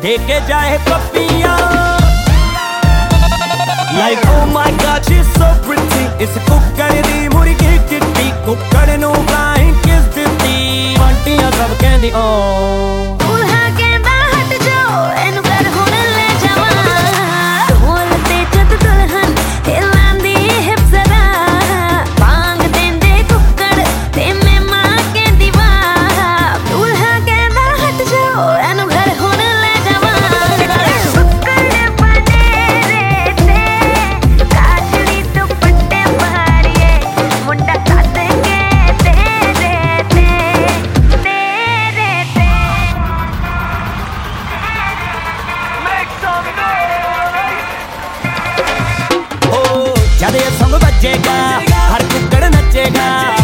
लेके जाए पपिया। Like oh my God, she's so pretty. इस कुक्कड़ दी मुर्गी किट्टी, कुक्कड़ नू flying kiss दित्ती, आंटियां सब कहंदी ओ दूल्हा कहंदा हट जाओ एनू घर हुण ले जावां। ढोल ते जद दुल्हन हिलांदी हिप जरा, बांग देंदे कुक्कड़ ते मैं मां कहंदी वाह। दूल्हा कहंदा हट जाओ एनू घर हुण ले जावां। कुक्कड़ बनेरे ते काजली दुपट्टे मारिए, मुंडा सद के तेरे ते तेरे ते। ओ जद ये सॉन्ग बजेगा हर कुक्कड़ नचेगा।